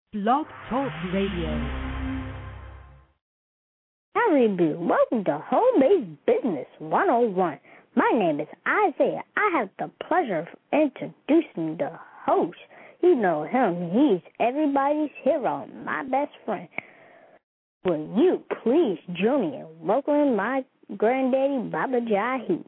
Blog Talk Radio. Howdy, Boo. Welcome to Home-Based Business 101. My name is Isaiah. I have the pleasure of introducing the host. You know him. He's everybody's hero, my best friend. Will you please join me in welcoming my granddaddy, Baba Jahi?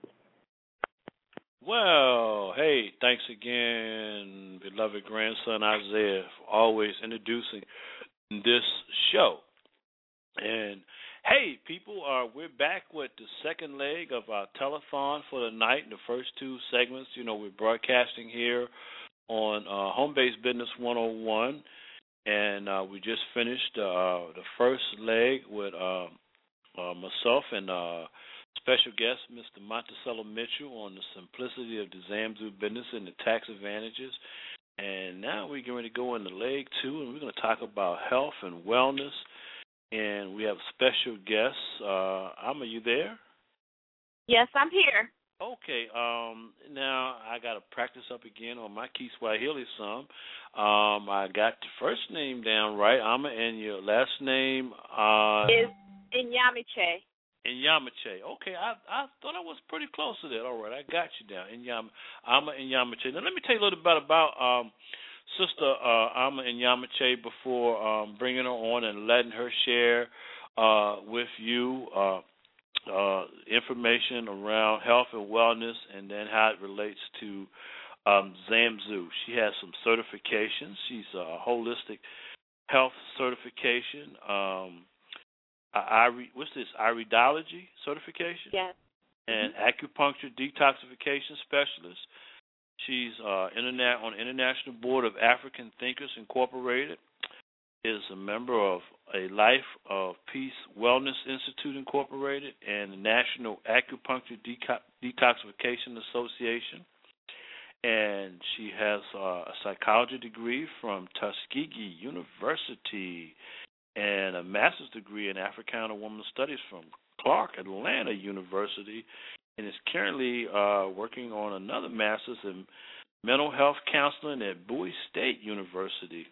Well, hey, thanks again, beloved grandson Isaiah, for always introducing this show. And hey, people, we're back with the second leg of our telethon for the night. The first two segments, we're broadcasting here on Home-Based Business 101, and we just finished the first leg with myself and special guest, Mr. Monticello Mitchell, on the simplicity of the Zamzu business and the tax advantages. And now we're going to go into leg two, and we're going to talk about health and wellness. And we have special guests. Alma, you there? Yes, I'm here. Okay. Now I got to practice up again on my Kiswahili some. I got the first name down right, Alma, and your last name is Inyamiche. Inyamiche. Okay, I thought I was pretty close to that. All right, I got you down. Alma Inyamiche. Now let me tell you a little bit about Sister Alma Inyamiche before bringing her on and letting her share with you information around health and wellness, and then how it relates to Zamzu. She has some certifications. She's a holistic health certification. What's this? Iridology certification? Yes. And acupuncture detoxification specialist. She's on International Board of African Thinkers Incorporated. Is a member of a Life of Peace Wellness Institute Incorporated and the National Acupuncture Detoxification Association. And she has a psychology degree from Tuskegee University and a master's degree in Africana Women's Studies from Clark Atlanta University, and is currently working on another master's in mental health counseling at Bowie State University.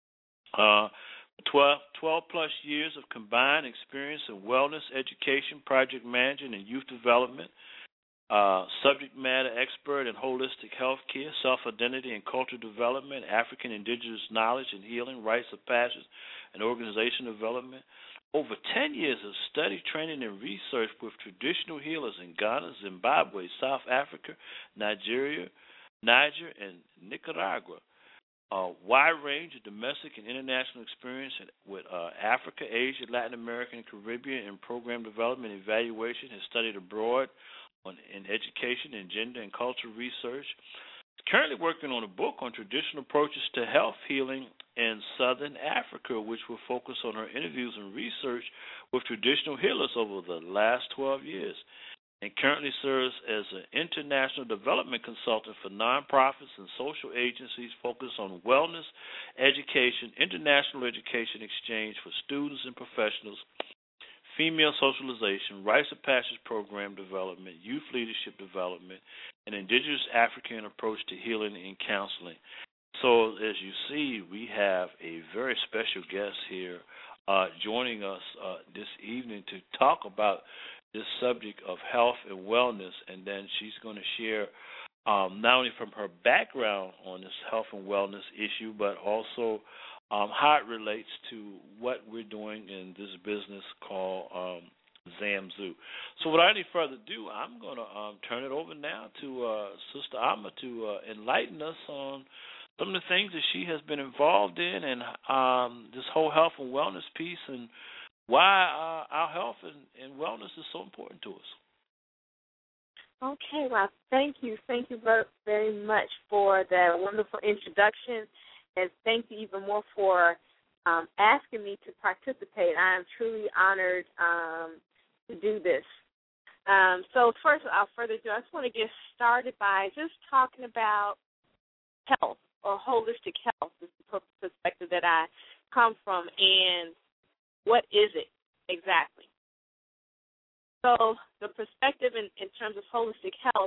12-plus years of combined experience in wellness, education, project management, and youth development. Subject matter expert in holistic health care, self-identity and cultural development, African indigenous knowledge and healing, rites of passage, and organization development. Over 10 years of study, training, and research with traditional healers in Ghana, Zimbabwe, South Africa, Nigeria, Niger, and Nicaragua. A wide range of domestic and international experience with Africa, Asia, Latin America, and Caribbean in program development and evaluation. Has studied abroad in education and gender and cultural research. Currently working on a book on traditional approaches to health healing in Southern Africa, which will focus on her interviews and research with traditional healers over the last 12 years. And currently serves as an international development consultant for nonprofits and social agencies focused on wellness, education, international education exchange for students and professionals, female socialization, rites of passage program development, youth leadership development, and indigenous African approach to healing and counseling. So as you see, we have a very special guest here joining us this evening to talk about this subject of health and wellness, and then she's going to share not only from her background on this health and wellness issue, but also how it relates to what we're doing in this business called Zamzu. So without any further ado, I'm going to turn it over now to Sister Alma to enlighten us on some of the things that she has been involved in and this whole health and wellness piece, and why our health and wellness is so important to us. Okay, well, thank you very much for that wonderful introduction, and thank you even more for asking me to participate. I am truly honored to do this. So first, without further ado, I just want to get started by just talking about health or holistic health. This is the perspective that I come from, and what is it exactly? So the perspective in terms of holistic health,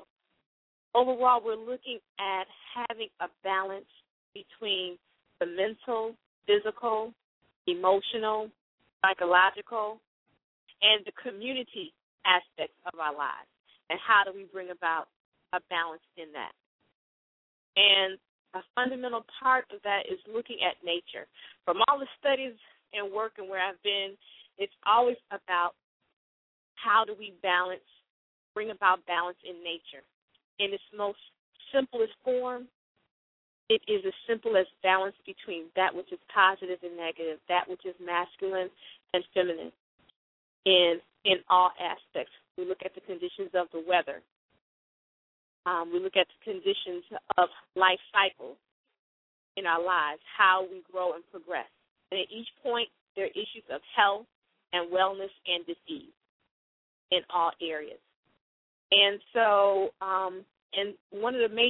overall we're looking at having a balance between the mental, physical, emotional, psychological, and the community aspects of our lives. And how do we bring about a balance in that? And a fundamental part of that is looking at nature. From all the studies and work and where I've been, it's always about how do we balance, bring about balance in nature. In its most simplest form, it is as simple as balance between that which is positive and negative, that which is masculine and feminine in all aspects. We look at the conditions of the weather. We look at the conditions of life cycles in our lives, how we grow and progress. And at each point, there are issues of health and wellness and disease in all areas. And so, and one of the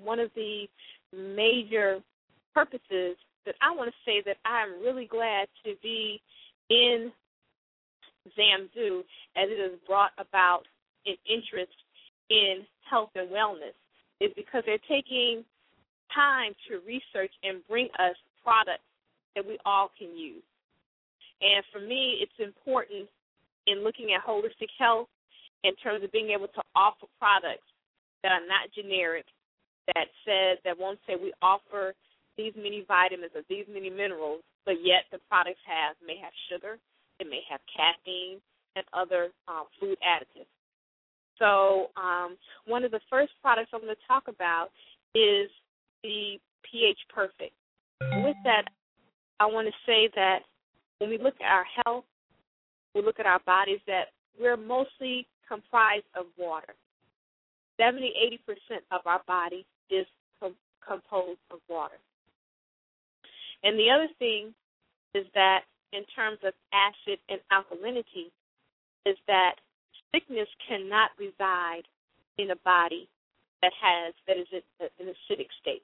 major purposes that I want to say that I'm really glad to be in ZAMZOO, as it has brought about an interest in health and wellness, is because they're taking time to research and bring us products that we all can use. And for me, it's important in looking at holistic health in terms of being able to offer products that are not generic, that won't say we offer these many vitamins or these many minerals, but yet the products may have sugar, it may have caffeine, and other food additives. So one of the first products I'm going to talk about is the pH Perfect. With that, I want to say that when we look at our health, we look at our bodies, that we're mostly comprised of water. 70-80% of our body is composed of water. And the other thing is that in terms of acid and alkalinity, is that sickness cannot reside in a body that is in an acidic state.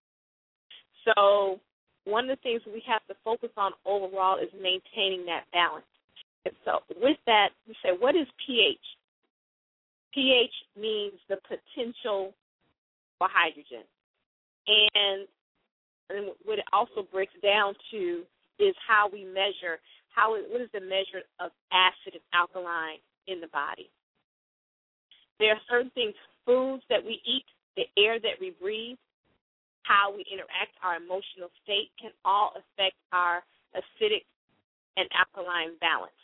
So one of the things we have to focus on overall is maintaining that balance. And so with that, we say, what is pH? pH means the potential for hydrogen. And what it also breaks down to is how we measure, what is the measure of acid and alkaline in the body. There are certain things, foods that we eat, the air that we breathe, how we interact, our emotional state can all affect our acidic and alkaline balance.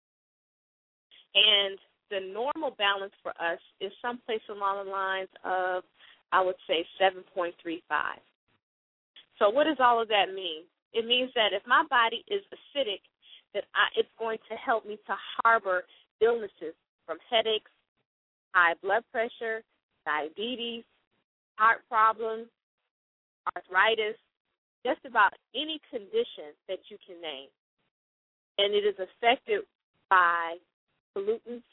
And the normal balance for us is someplace along the lines of, I would say, 7.35. So what does all of that mean? It means that if my body is acidic, that it's going to help me to harbor illnesses from headaches, high blood pressure, diabetes, heart problems, arthritis, just about any condition that you can name. And it is affected by pollutants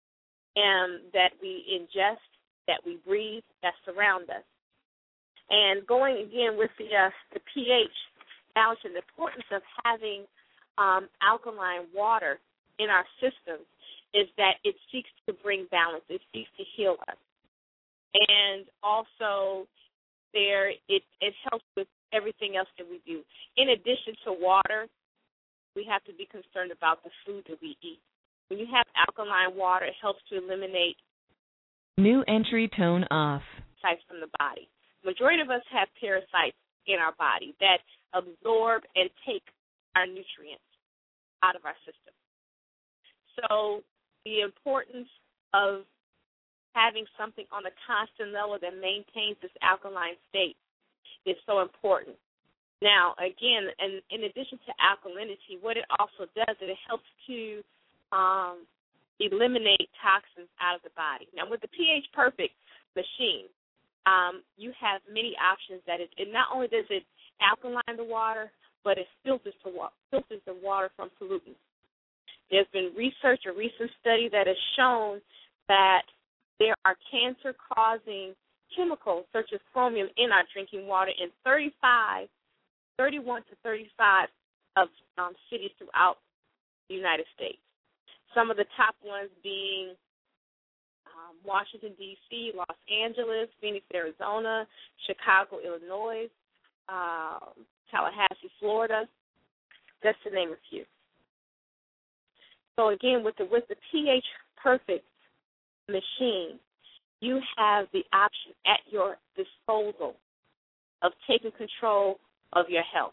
that we ingest, that we breathe, that surround us. And going again with the pH balance and the importance of having alkaline water in our system is that it seeks to bring balance. It seeks to heal us. And also it helps with everything else that we do. In addition to water, we have to be concerned about the food that we eat. When you have alkaline water, it helps to eliminate new entry tone off. Parasites from the body. Majority of us have parasites in our body that absorb and take our nutrients out of our system. So the importance of having something on a constant level that maintains this alkaline state is so important. Now, again, and in addition to alkalinity, what it also does is it helps to eliminate toxins out of the body. Now, with the pH Perfect machine, you have many options. That it not only does it alkaline the water, but it filters the water from pollutants. There's been a recent study that has shown that there are cancer-causing chemicals such as chromium in our drinking water in 31 to 35 of cities throughout the United States. Some of the top ones being Washington, D.C., Los Angeles, Phoenix, Arizona, Chicago, Illinois, Tallahassee, Florida, just to name a few. So again, with the pH Perfect machine, you have the option at your disposal of taking control of your health.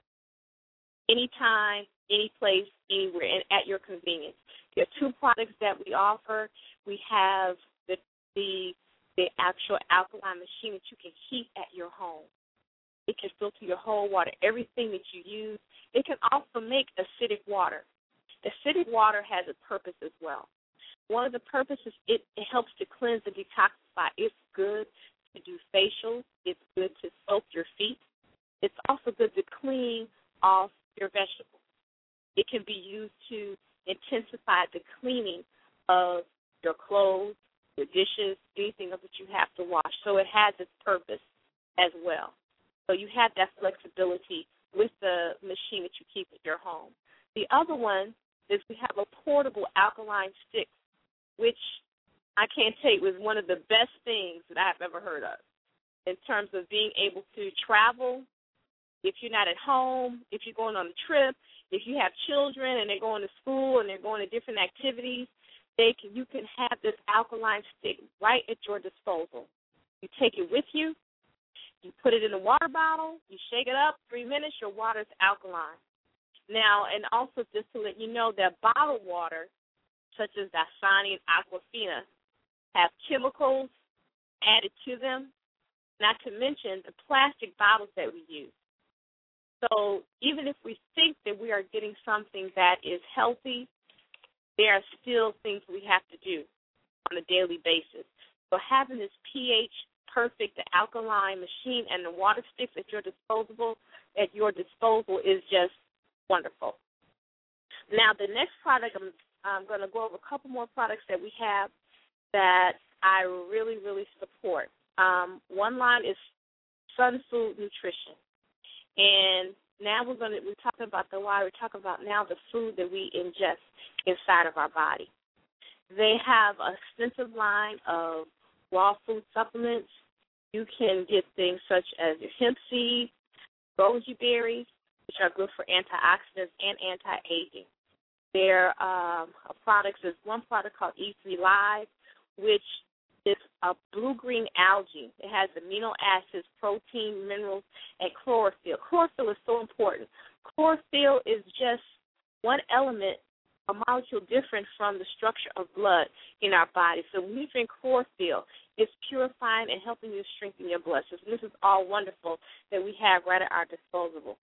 Anytime, any place, anywhere, and at your convenience. There are two products that we offer. We have the actual alkaline machine that you can heat at your home. It can filter your whole water, everything that you use. It can also make acidic water. Acidic water has a purpose as well. One of the purposes, it helps to cleanse and detoxify. It's good to do facials. It's good to soak your feet. It's also good to clean off your vegetables. It can be used to intensify the cleaning of your clothes, your dishes, anything that you have to wash. So it has its purpose as well. So you have that flexibility with the machine that you keep at your home. The other one is we have a portable alkaline stick, which I can't tell you was one of the best things that I've ever heard of in terms of being able to travel. If you're not at home, if you're going on a trip, if you have children and they're going to school and they're going to different activities, you can have this alkaline stick right at your disposal. You take it with you. You put it in a water bottle. You shake it up. 3 minutes, your water is alkaline. Now, and also just to let you know that bottled water, such as Dasani and Aquafina, have chemicals added to them, not to mention the plastic bottles that we use. So even if we think that we are getting something that is healthy, there are still things we have to do on a daily basis. So having this pH Perfect, the alkaline machine, and the water sticks at your disposal is just wonderful. Now, the next product, I'm going to go over a couple more products that we have that I really, really support. One line is Sun Food Nutrition. And now we're talking about the why. We're talking about now the food that we ingest inside of our body. They have an extensive line of raw food supplements. You can get things such as your hemp seeds, goji berries, which are good for antioxidants and anti-aging. There are products. There's one product called E3 Live, which is a blue-green algae. It has amino acids, protein, minerals, and chlorophyll. Chlorophyll is so important. Chlorophyll is just one element, a molecule different from the structure of blood in our body. So when you drink chlorophyll, it's purifying and helping you strengthen your blood system. This is all wonderful that we have right at our disposal.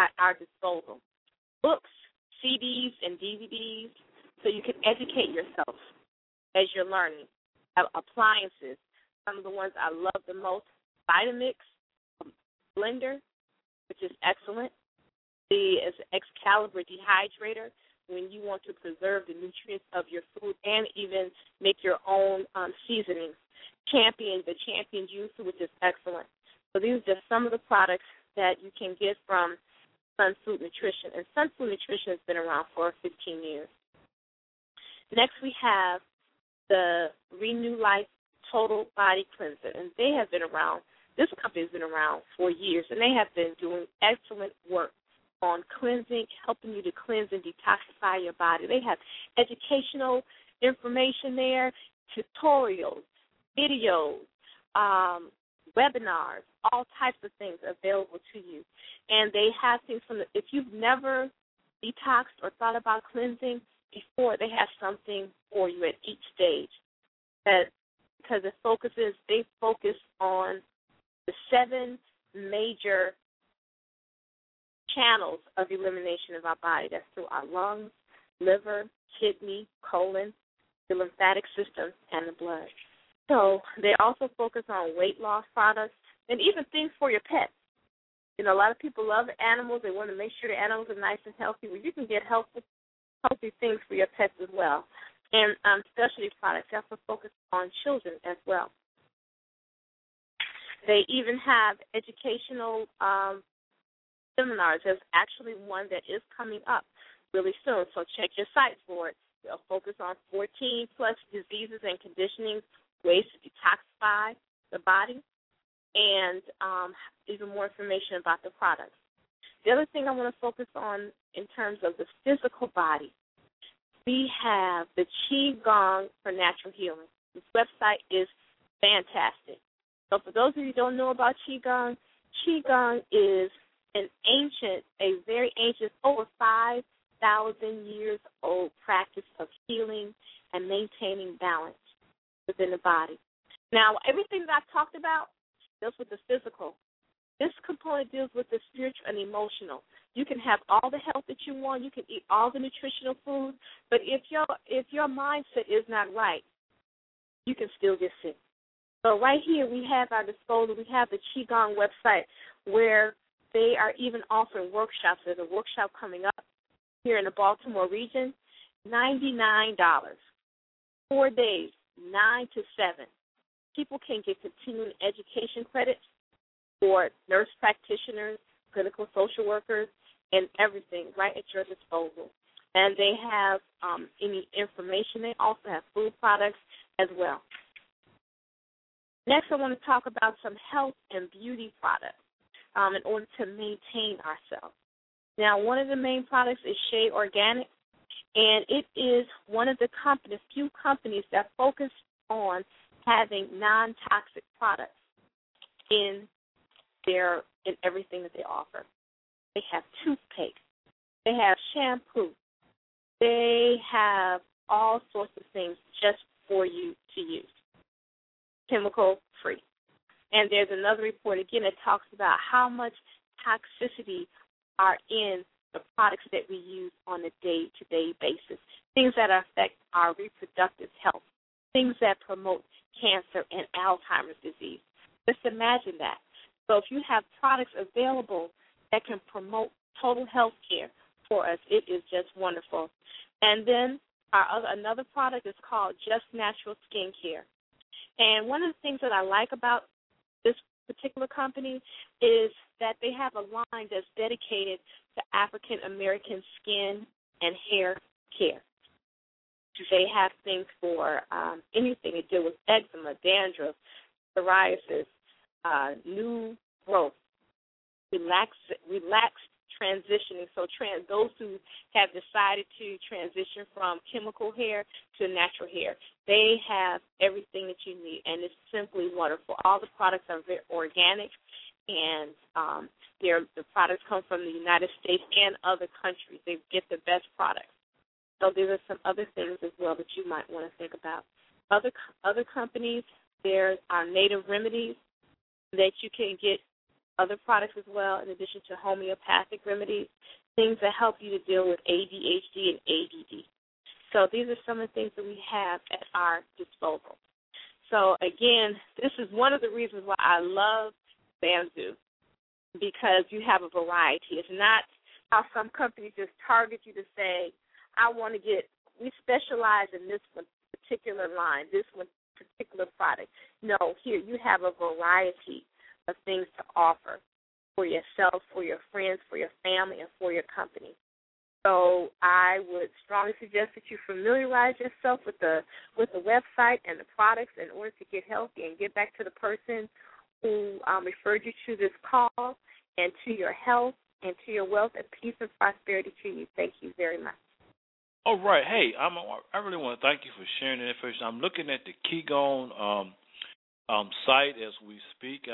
Books, CDs, and DVDs, so you can educate yourself as you're learning. Appliances, some of the ones I love the most, Vitamix, blender, which is excellent. The Excalibur dehydrator, when you want to preserve the nutrients of your food and even make your own seasonings. The Champion juicer, which is excellent. So these are just some of the products that you can get from Sun Food Nutrition. And Sun Food Nutrition has been around for 15 years. Next we have the Renew Life Total Body Cleanser, and they have been around. This company has been around for years, and they have been doing excellent work on cleansing, helping you to cleanse and detoxify your body. They have educational information there, tutorials, videos, webinars, all types of things available to you. And they have things if you've never detoxed or thought about cleansing before, they have something for you at each stage. Because they focus on the 7 major channels of elimination of our body. That's through our lungs, liver, kidney, colon, the lymphatic system, and the blood. So they also focus on weight loss products and even things for your pets. You know, a lot of people love animals. They want to make sure the animals are nice and healthy. Well, you can get healthy things for your pets as well. And specialty products also focus on children as well. They even have educational seminars. There's actually one that is coming up really soon, so check your site for it. They'll focus on 14-plus diseases and conditionings, ways to detoxify the body, and even more information about the products. The other thing I want to focus on in terms of the physical body, we have the Qigong for natural healing. This website is fantastic. So for those of you who don't know about Qigong, Qigong is a very ancient, over 5,000 years old practice of healing and maintaining balance within the body. Now, everything that I've talked about deals with the physical. This component deals with the spiritual and emotional. You can have all the health that you want. You can eat all the nutritional food. But if your mindset is not right, you can still get sick. So right here we have our disposal. We have the Qigong website where they are even offering workshops. There's a workshop coming up here in the Baltimore region, $99, 4 days, 9 to 7. People can get continuing education credits for nurse practitioners, clinical social workers, and everything right at your disposal. And they have any information. They also have food products as well. Next, I want to talk about some health and beauty products in order to maintain ourselves. Now, one of the main products is Shea Organic, and it is one of the few companies that focus on having non-toxic products in everything that they offer. They have toothpaste. They have shampoo. They have all sorts of things just for you to use, chemical-free. And there's another report, again, that talks about how much toxicity are in the products that we use on a day-to-day basis, things that affect our reproductive health, things that promote cancer and Alzheimer's disease. Just imagine that. So if you have products available that can promote total health care for us, it is just wonderful. And then another product is called Just Natural Skincare. And one of the things that I like about this particular company is that they have a line that's dedicated to African American skin and hair care. They have things for anything to do with eczema, dandruff, psoriasis, new growth, relaxed transitioning. So those who have decided to transition from chemical hair to natural hair, they have everything that you need, and it's simply wonderful. All the products are very organic, and the products come from the United States and other countries. They get the best products. So there are some other things as well that you might want to think about. Other companies, there are Native Remedies that you can get other products as well, in addition to homeopathic remedies, things that help you to deal with ADHD and ADD. So these are some of the things that we have at our disposal. So, again, this is one of the reasons why I love Bamzoo, because you have a variety. It's not how some companies just target you to say, we specialize in this one particular line, this one particular product. No, here you have a variety of things to offer for yourself, for your friends, for your family, and for your company. So I would strongly suggest that you familiarize yourself with the website and the products in order to get healthy and get back to the person who referred you to this call, and to your health and to your wealth and peace and prosperity to you. Thank you very much. All right. Hey, I really want to thank you for sharing the information. I'm looking at the Qigong site as we speak.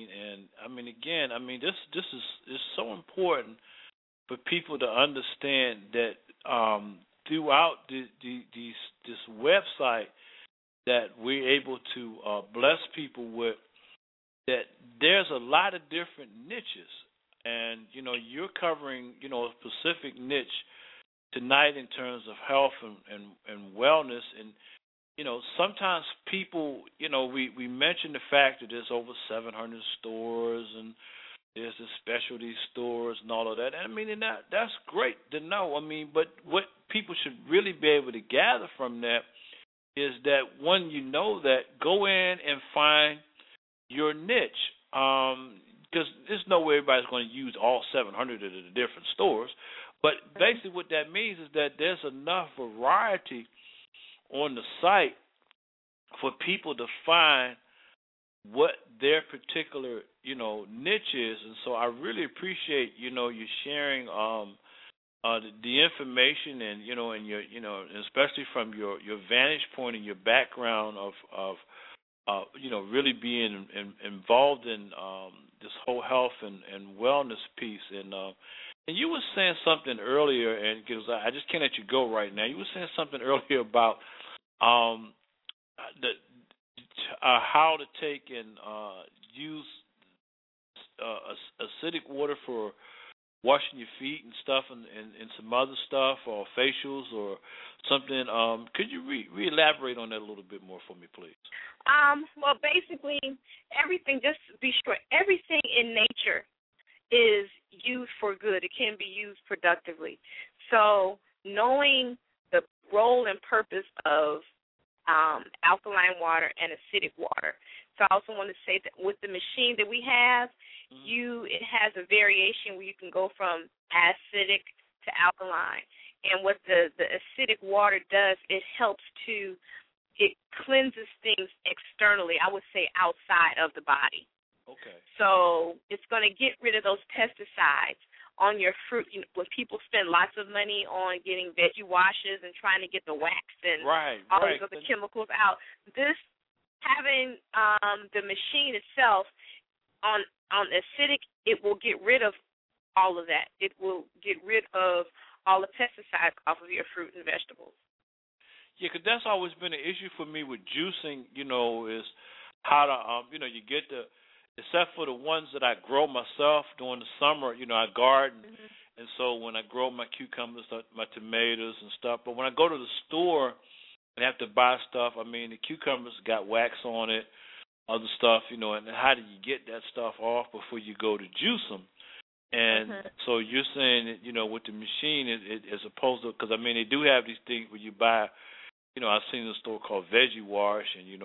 This is so important for people to understand that throughout this website that we're able to bless people with, that there's a lot of different niches, and you're covering a specific niche tonight in terms of health and wellness. And sometimes people, we mentioned the fact that there's over 700 stores and there's the specialty stores and all of that. And that's great to know. But what people should really be able to gather from that is that when go in and find your niche, because there's no way everybody's going to use all 700 of the different stores. But basically what that means is that there's enough variety on the site for people to find what their particular, niche is. And so I really appreciate, you sharing the information and and your especially from your vantage point and your background of really being involved in this whole health and wellness piece and you were saying something earlier, and because I just can't let you go right now. You were saying something earlier about the how to take and use acidic water for washing your feet and stuff, and some other stuff, or facials or something. Could you re-elaborate on that a little bit more for me, please? Well, basically, everything, just to be sure, everything in nature is used for good. It can be used productively. So knowing the role and purpose of alkaline water and acidic water. So I also want to say that with the machine that we have, it has a variation where you can go from acidic to alkaline. And what the acidic water does, it cleanses things externally, I would say outside of the body. Okay. So it's going to get rid of those pesticides on your fruit. When people spend lots of money on getting veggie washes and trying to get the wax and all these other chemicals out, having the machine itself on acidic, it will get rid of all of that. It will get rid of all the pesticides off of your fruit and vegetables. Yeah, because that's always been an issue for me with juicing, is how to, you get except for the ones that I grow myself during the summer, I garden. And so when I grow my cucumbers, my tomatoes and stuff, but when I go to the store and have to buy stuff, the cucumbers got wax on it, other stuff, and how do you get that stuff off before you go to juice them? And so you're saying that, with the machine, as opposed to, because, they do have these things where you buy, I've seen a store called Veggie Wash, and, you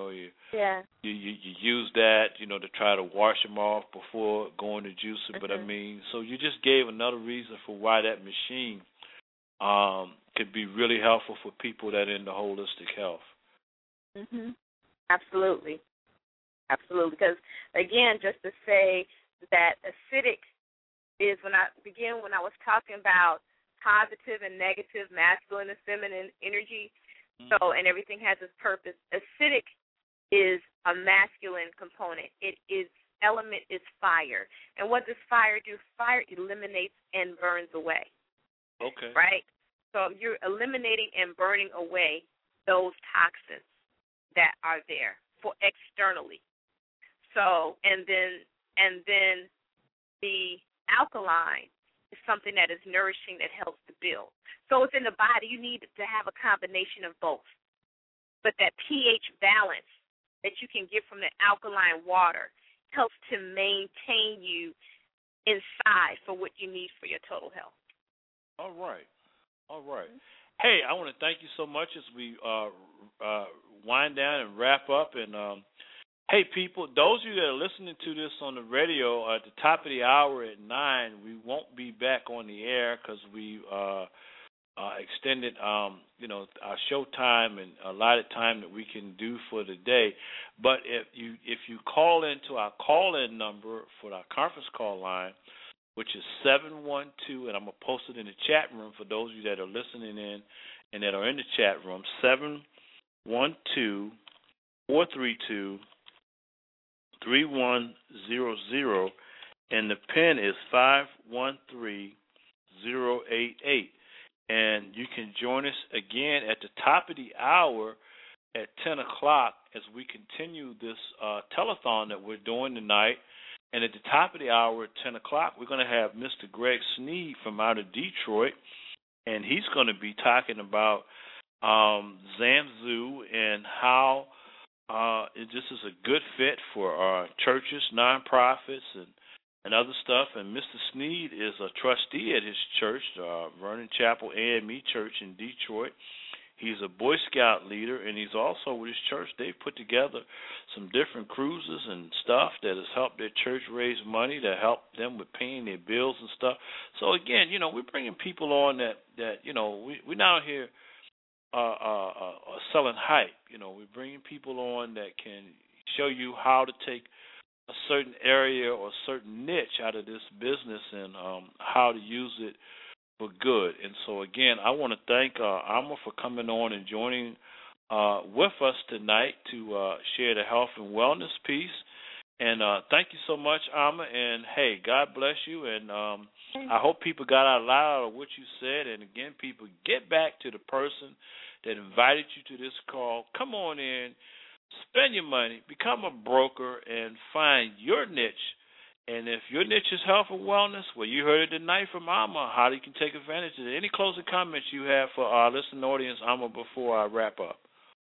use that, to try to wash them off before going to juicing. But, so you just gave another reason for why that machine could be really helpful for people that are into holistic health. Absolutely. Absolutely. Because, again, just to say that acidic is when I was talking about positive and negative, masculine and feminine energy, and everything has its purpose. Acidic is a masculine component. Its element is fire. And what does fire do? Fire eliminates and burns away. Okay. Right? So you're eliminating and burning away those toxins that are there for externally. So and then the alkaline is something that is nourishing, that helps to build. So within the body, you need to have a combination of both. But that pH balance that you can get from the alkaline water helps to maintain you inside for what you need for your total health. All right. Hey, I want to thank you so much as we wind down and wrap up. And hey, people, those of you that are listening to this on the radio, at the top of the hour at 9, we won't be back on the air because we extended, our show time and allotted time that we can do for the day. But if you call into our call-in number for our conference call line, which is 712, and I'm going to post it in the chat room for those of you that are listening in and that are in the chat room, 712-432-3100, and the PIN is 513088. And you can join us again at the top of the hour at 10 o'clock as we continue this telethon that we're doing tonight. And at the top of the hour at 10 o'clock, we're going to have Mr. Greg Sneed from out of Detroit, and he's going to be talking about Zamzu and how this is a good fit for churches, nonprofits, and other stuff. And Mr. Sneed is a trustee at his church, Vernon Chapel AME Church in Detroit. He's a Boy Scout leader, and he's also with his church. They've put together some different cruises and stuff that has helped their church raise money to help them with paying their bills and stuff. So, again, we're bringing people on that we're not here selling hype. We're bringing people on that can show you how to take a certain area or a certain niche out of this business and how to use it for good. And so, again, I want to thank Alma for coming on and joining with us tonight to share the health and wellness piece. And thank you so much, Alma. And, hey, God bless you. And I hope people got a lot out of what you said. And, again, people, get back to the person that invited you to this call. Come on in, spend your money, become a broker, and find your niche. And if your niche is health and wellness, well, you heard it tonight from Alma, how you can take advantage of it. Any closing comments you have for our listening audience, Alma, before I wrap up?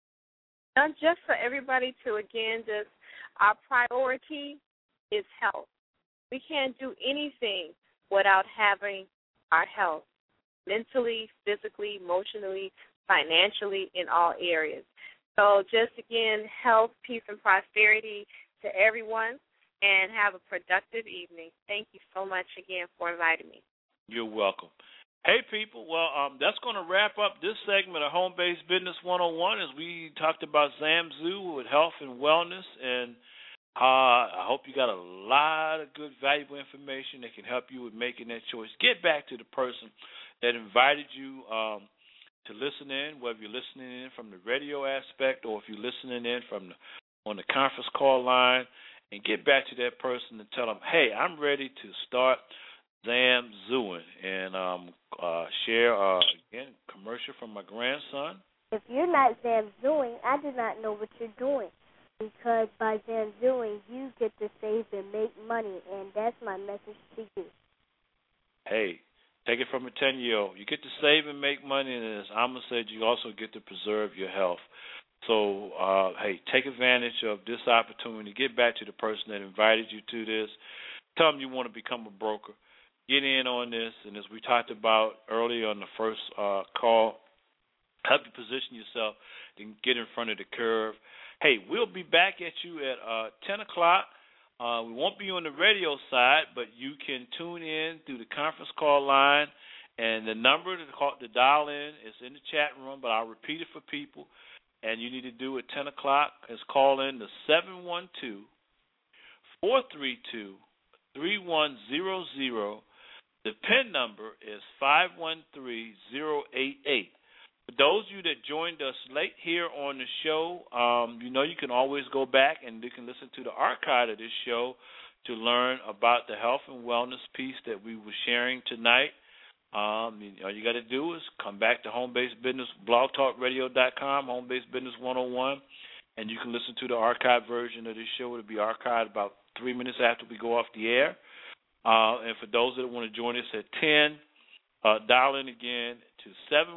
Just for everybody to, again, just our priority is health. We can't do anything without having our health, mentally, physically, emotionally, financially, in all areas. So just, again, health, peace, and prosperity to everyone, and have a productive evening. Thank you so much again for inviting me. You're welcome. Hey, people, well, that's going to wrap up this segment of Home-Based Business 101 as we talked about Zamzou with health and wellness. And I hope you got a lot of good, valuable information that can help you with making that choice. Get back to the person that invited you to listen in, whether you're listening in from the radio aspect or if you're listening in on the conference call line, and get back to that person and tell them, hey, I'm ready to start Zamzooing, and share, again, commercial from my grandson. If you're not Zamzooing, I do not know what you're doing, because by Zamzooing, you get to save and make money, and that's my message to you. Hey, take it from a 10-year-old. You get to save and make money, and as Alma said, you also get to preserve your health. So, hey, take advantage of this opportunity. Get back to the person that invited you to this. Tell them you want to become a broker. Get in on this, and as we talked about earlier on the first call, help you position yourself to get in front of the curve. Hey, we'll be back at you at 10 o'clock. We won't be on the radio side, but you can tune in through the conference call line, and the number to dial in is in the chat room, but I'll repeat it for people. And you need to do at 10 o'clock is call in to 712-432-3100. The PIN number is 513088. For those of you that joined us late here on the show, you can always go back and you can listen to the archive of this show to learn about the health and wellness piece that we were sharing tonight. All you got to do is come back to Home-Based Business, blogtalkradio.com, Home-Based Business 101, and you can listen to the archived version of this show. It'll be archived about 3 minutes after we go off the air. And for those that want to join us at 10, dial in again to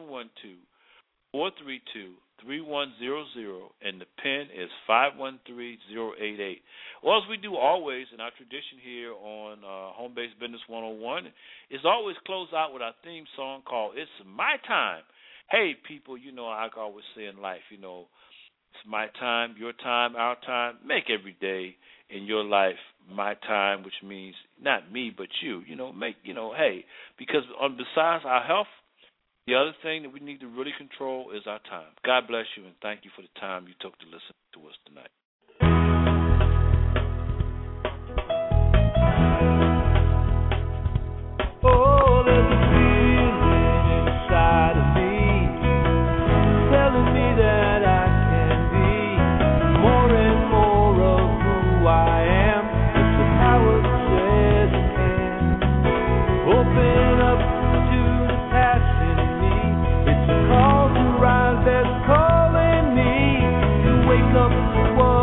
712-432-3100, and the PIN is 513088. Well, as we do always in our tradition here on Home-Based Business 101, is always close out with our theme song called It's My Time. Hey, people, I always say in life, it's my time, your time, our time. Make every day in your life my time, which means not me but you. Hey, because besides our health, the other thing that we need to really control is our time. God bless you, and thank you for the time you took to listen to us tonight. Oh, there's a feeling inside of me telling me that I can be more and more of who I am. It's the power that says I can. Open up to the passion in me. It's a call to rise that's calling me to wake up to what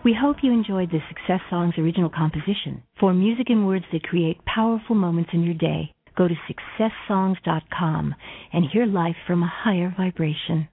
We hope you enjoyed the Success Songs original composition. For music and words that create powerful moments in your day, go to successsongs.com and hear life from a higher vibration.